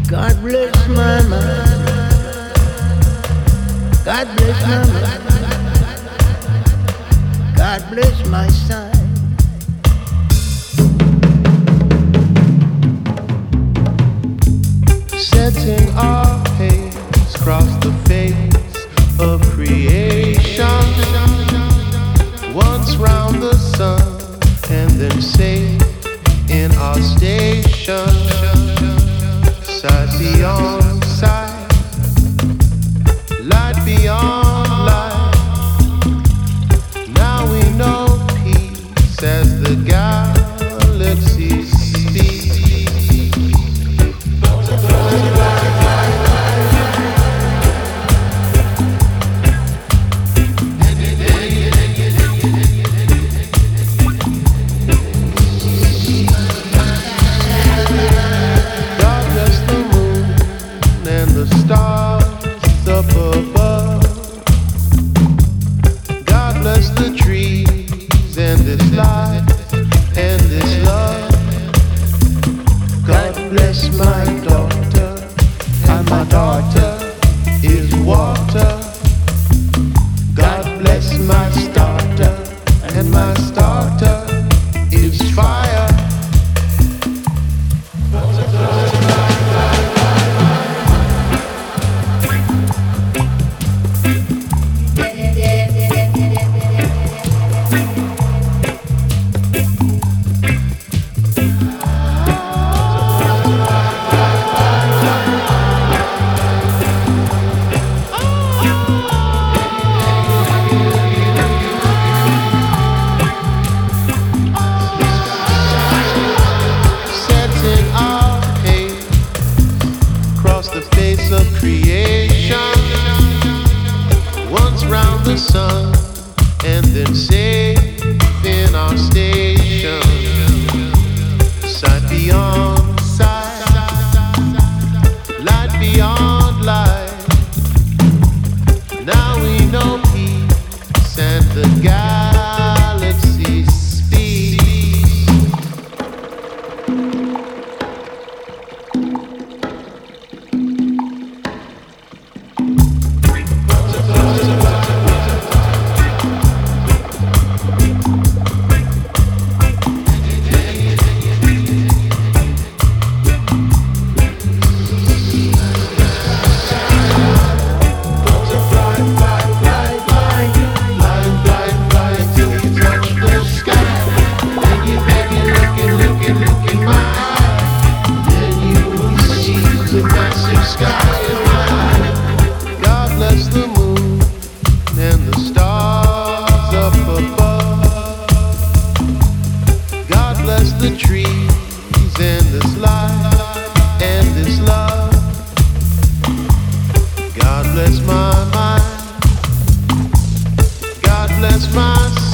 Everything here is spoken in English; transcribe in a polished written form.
God bless my mind. God bless my mind. God bless my son. Setting our pace across the face of creation. Once round the sun and then safe in our station. Sight beyond sight, light beyond light. Now we know peace as the galaxies speak. God bless my